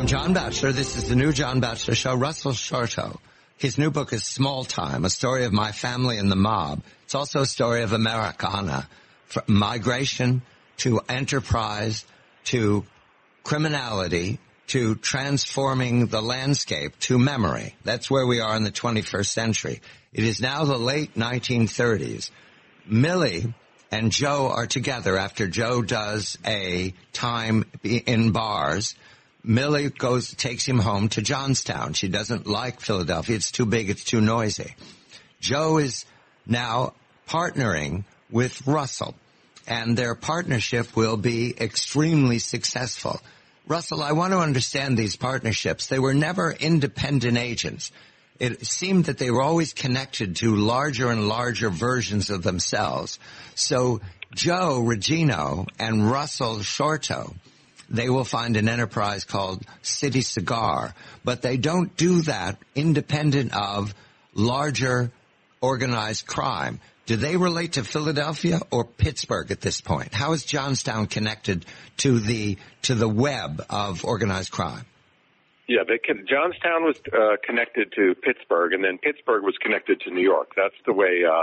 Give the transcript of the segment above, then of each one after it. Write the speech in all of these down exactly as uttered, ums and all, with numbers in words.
John Batchelor. This is the new John Batchelor Show. Russell Shorto. His new book is Small Time, a story of my family and the mob. It's also a story of Americana, from migration to enterprise to criminality to transforming the landscape to memory. That's where we are in the twenty-first century. It is now the late nineteen thirties. Millie and Joe are together after Joe does a time in bars. Millie goes, takes him home to Johnstown. She doesn't like Philadelphia. It's too big. It's too noisy. Joe is now partnering with Russell, and their partnership will be extremely successful. Russell, I want to understand these partnerships. They were never independent agents. It seemed that they were always connected to larger and larger versions of themselves. So Joe Regino and Russell Shorto, they will find an enterprise called City Cigar, but they don't do that independent of larger organized crime. Do they relate to Philadelphia or Pittsburgh at this point? How is Johnstown connected to the to the web of organized crime? Yeah, they can, Johnstown was uh, connected to Pittsburgh, and then Pittsburgh was connected to New York. That's the way. Uh,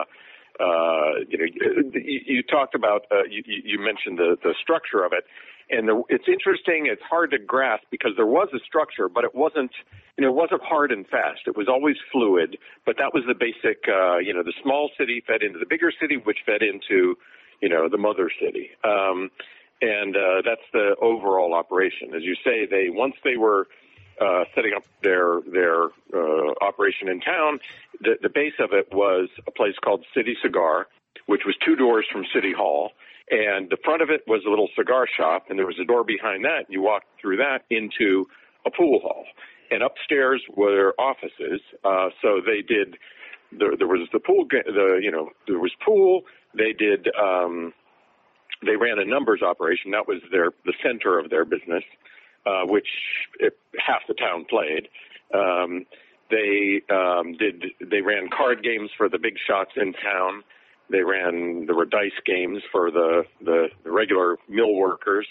uh, you know, you, you talked about. Uh, you, you mentioned the the structure of it. And the, it's interesting. It's hard to grasp because there was a structure, but it wasn't, you know, it wasn't hard and fast. It was always fluid. But that was the basic, uh, you know, the small city fed into the bigger city, which fed into, you know, the mother city. Um, and uh, that's the overall operation. As you say, they once they were uh, setting up their their uh, operation in town, the, the base of it was a place called City Cigar, which was two doors from City Hall. And the front of it was a little cigar shop, and there was a door behind that. You walked through that into a pool hall. And upstairs were offices. Uh, so they did, there, there was the pool, the, you know, there was pool. They did, um, they ran a numbers operation. That was their, the center of their business, uh, which it, half the town played. Um, they, um, did, they ran card games for the big shots in town. They ran, there were dice games for the, the, the regular mill workers.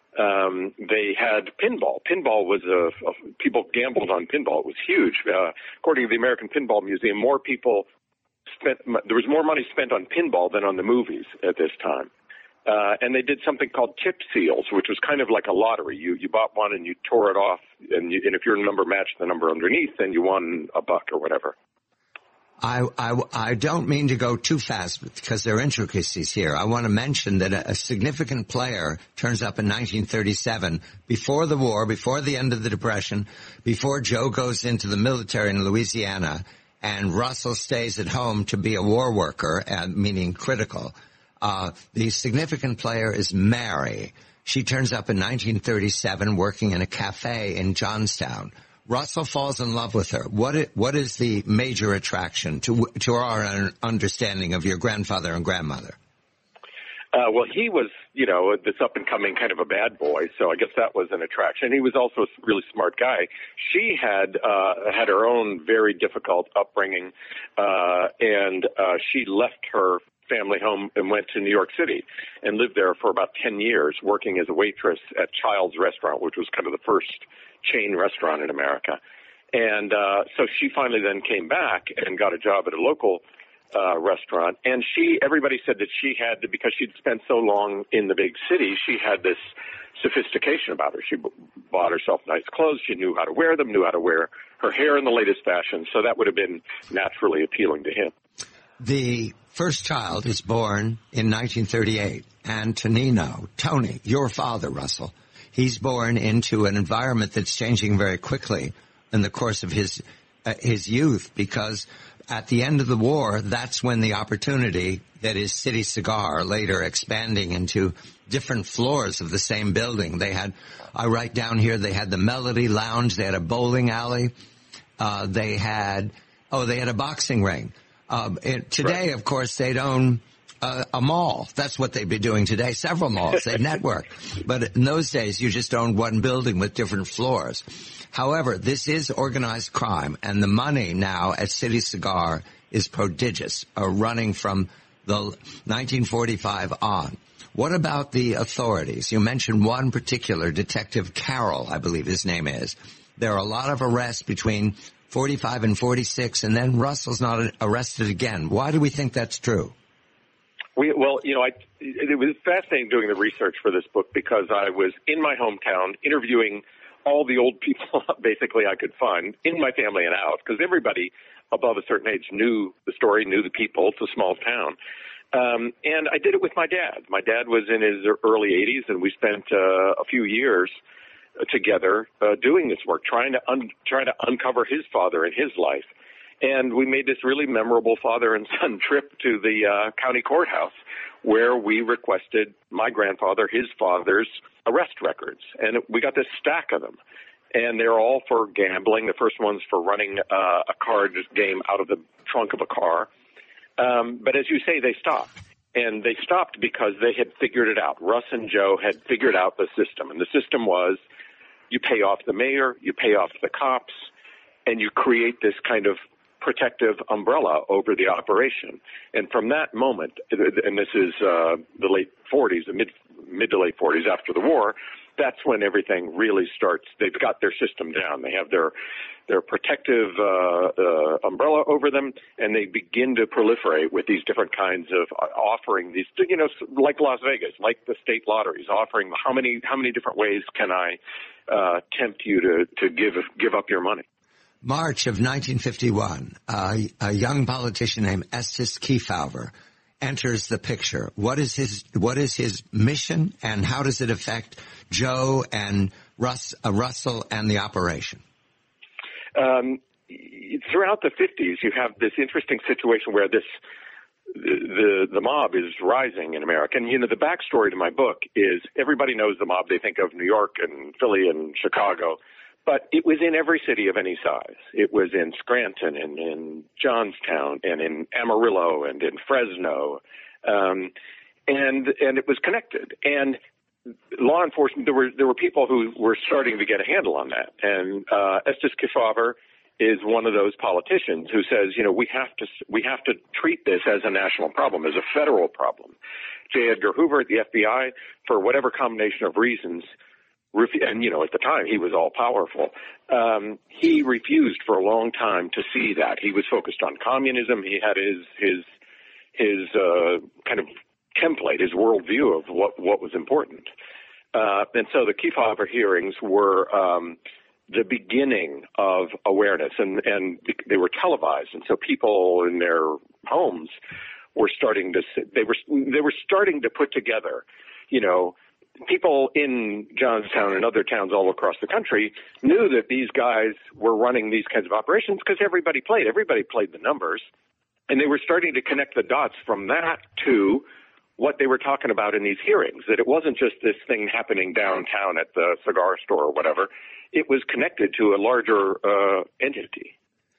Um, they had pinball. Pinball was a, a, people gambled on pinball. It was huge. Uh, according to the American Pinball Museum, more people spent, there was more money spent on pinball than on the movies at this time. Uh, and they did something called tip seals, which was kind of like a lottery. You, you bought one and you tore it off, and, you, and if your number matched the number underneath, then you won a buck or whatever. I, I, I don't mean to go too fast because there are intricacies here. I want to mention that a, a significant player turns up in nineteen thirty-seven, before the war, before the end of the Depression, before Joe goes into the military in Louisiana, and Russell stays at home to be a war worker, uh, meaning critical. Uh, the significant player is Mary. She turns up in nineteen thirty-seven working in a cafe in Johnstown. Russell falls in love with her. What is, what is the major attraction to to our understanding of your grandfather and grandmother? Uh, well, he was, you know, this up-and-coming kind of a bad boy, so I guess that was an attraction. He was also a really smart guy. She had uh, had her own very difficult upbringing, uh, and uh, she left her family home and went to New York City and lived there for about ten years, working as a waitress at Child's Restaurant, which was kind of the first chain restaurant in America. And uh, so she finally then came back and got a job at a local uh, restaurant. And she, everybody said that she had, to, because she'd spent so long in the big city, she had this sophistication about her. She b- bought herself nice clothes. She knew how to wear them, knew how to wear her hair in the latest fashion. So that would have been naturally appealing to him. The first child is born in nineteen thirty-eight. Antonino, Tony, your father, Russell. He's born into an environment that's changing very quickly in the course of his uh, his youth, because at the end of the war, that's when the opportunity that is City Cigar, later expanding into different floors of the same building. They had, I write down here, they had the Melody Lounge, they had a bowling alley, uh, they had, oh, they had a boxing ring. Uh, it, today, right. Of course, they'd own Uh, a mall. That's what they'd be doing today. Several malls. They network. But in those days, you just owned one building with different floors. However, this is organized crime, and the money now at City Cigar is prodigious, uh, running from the nineteen forty-five on. What about the authorities? You mentioned one particular, Detective Carroll, I believe his name is. There are a lot of arrests between forty-five and forty-six, and then Russell's not arrested again. Why do we think that's true? We, well, you know, I, it was fascinating doing the research for this book because I was in my hometown interviewing all the old people basically I could find in my family and out, because everybody above a certain age knew the story, knew the people. It's a small town. Um, and I did it with my dad. My dad was in his early eighties, and we spent uh, a few years together uh, doing this work, trying to un- trying to uncover his father and his life. And we made this really memorable father and son trip to the uh, county courthouse where we requested my grandfather, his father's arrest records. And it, we got this stack of them. And they're all for gambling. The first one's for running uh, a card game out of the trunk of a car. Um, but as you say, they stopped. And they stopped because they had figured it out. Russ and Joe had figured out the system. And the system was you pay off the mayor, you pay off the cops, and you create this kind of protective umbrella over the operation. And from that moment, and this is uh, the late forties, the mid, mid to late forties after the war, that's when everything really starts. They've got their system down. They have their their protective uh, uh, umbrella over them, and they begin to proliferate with these different kinds of offering these, you know, like Las Vegas, like the state lotteries, offering how many how many different ways can I uh, tempt you to to give give up your money. March of nineteen fifty-one, uh, a young politician named Estes Kefauver enters the picture. What is his what is his mission, and how does it affect Joe and Russ, uh, Russell and the operation? Um, throughout the fifties, you have this interesting situation where this the the mob is rising in America. And, you know, the backstory to my book is everybody knows the mob. They think of New York and Philly and Chicago. But it was in every city of any size. It was in Scranton and in Johnstown and in Amarillo and in Fresno. Um, and and it was connected. And law enforcement, there were there were people who were starting to get a handle on that. And uh, Estes Kefauver is one of those politicians who says, you know, we have to we have to treat this as a national problem, as a federal problem. J. Edgar Hoover at the F B I, for whatever combination of reasons, and, you know, at the time he was all powerful. Um, he refused for a long time to see that. He was focused on communism. He had his his his uh, kind of template, his worldview of what what was important. Uh, and so the Kefauver hearings were um, the beginning of awareness, and and they were televised, and so people in their homes were starting to they were they were starting to put together, you know. People in Johnstown and other towns all across the country knew that these guys were running these kinds of operations because everybody played. Everybody played the numbers. And they were starting to connect the dots from that to what they were talking about in these hearings, that it wasn't just this thing happening downtown at the cigar store or whatever. It was connected to a larger uh, entity.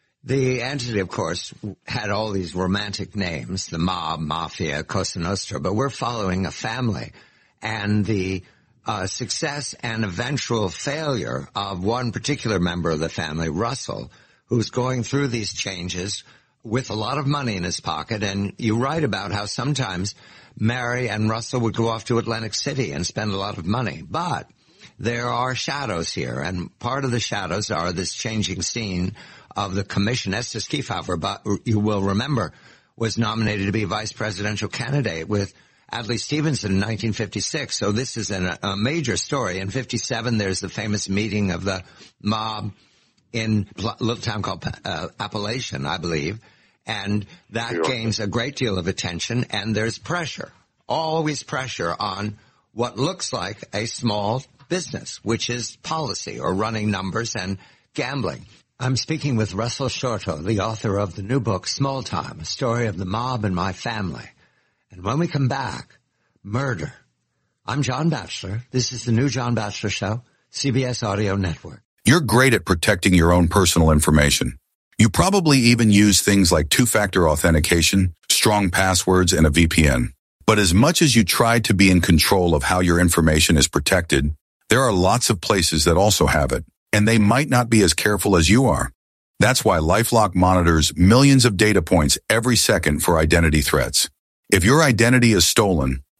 The entity, of course, had all these romantic names, the mob, mafia, Cosa Nostra, but we're following a family. And the uh, success and eventual failure of one particular member of the family, Russell, who's going through these changes with a lot of money in his pocket. And you write about how sometimes Mary and Russell would go off to Atlantic City and spend a lot of money. But there are shadows here, and part of the shadows are this changing scene of the commission. Estes Kefauver, but you will remember, was nominated to be vice presidential candidate with Adlai Stevenson in nineteen fifty-six. So this is an, a major story. In fifty-seven, there's the famous meeting of the mob in a little town called uh, Appalachian, I believe. And that sure. gains a great deal of attention, and there's pressure, always pressure on what looks like a small business, which is policy or running numbers and gambling. I'm speaking with Russell Shorto, the author of the new book, Small Time, A Story of the Mob and My Family. And when we come back, murder. I'm John Batchelor. This is the new John Batchelor Show, C B S Audio Network. You're great at protecting your own personal information. You probably even use things like two-factor authentication, strong passwords, and a V P N. But as much as you try to be in control of how your information is protected, there are lots of places that also have it, and they might not be as careful as you are. That's why LifeLock monitors millions of data points every second for identity threats. If your identity is stolen,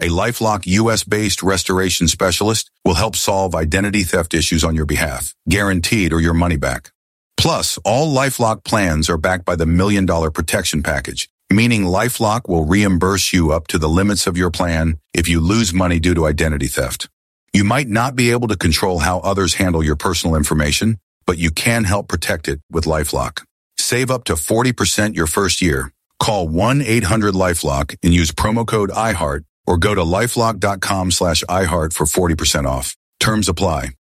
A LifeLock U S-based restoration specialist will help solve identity theft issues on your behalf, guaranteed or your money back. Plus, all LifeLock plans are backed by the Million Dollar Protection Package, meaning LifeLock will reimburse you up to the limits of your plan if you lose money due to identity theft. You might not be able to control how others handle your personal information, but you can help protect it with LifeLock. Save up to forty percent your first year. Call one eight hundred LifeLock and use promo code iHeart or go to lifelock dot com slash iHeart for forty percent off. Terms apply.